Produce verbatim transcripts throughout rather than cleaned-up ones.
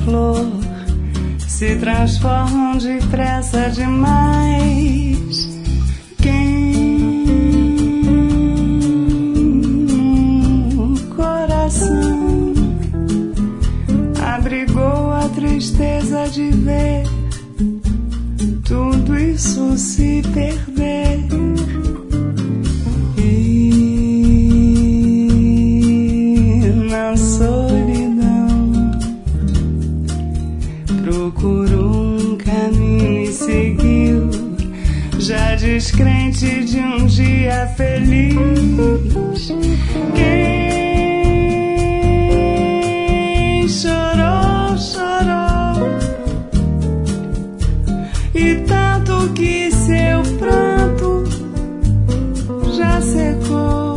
flor se transformam depressa demais. Quem no coração abrigou a tristeza de ver tudo isso se perder. E na solidão procurou um caminho e seguiu, já descrente de um dia feliz. Quem chorou, chorou, e tanto que seu pranto já secou.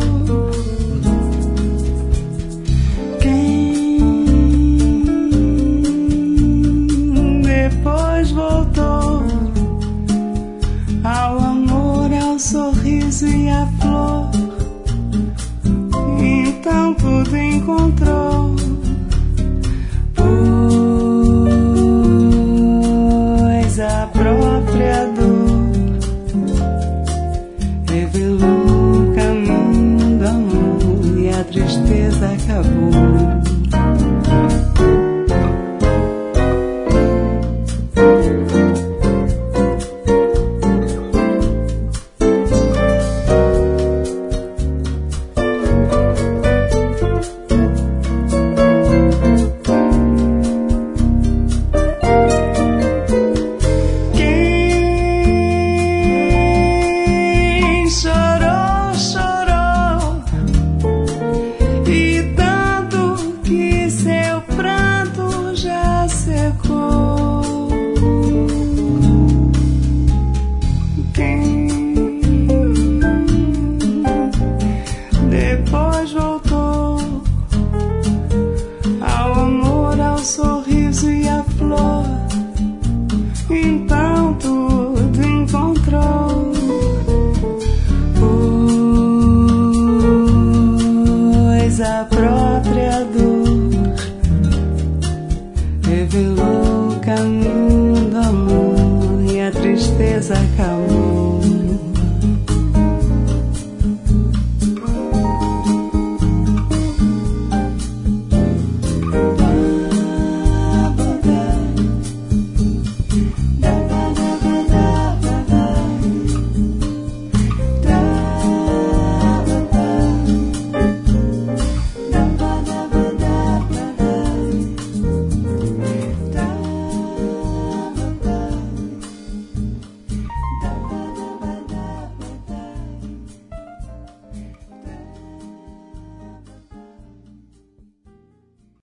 Quem depois voltou ao amor, ao sorriso e à flor, então tudo encontrou. Pois a própria dor revelou o caminho do amor e a tristeza acabou. Depois voltou ao amor, ao sorriso e à flor, então tudo encontrou. Pois a própria dor revelou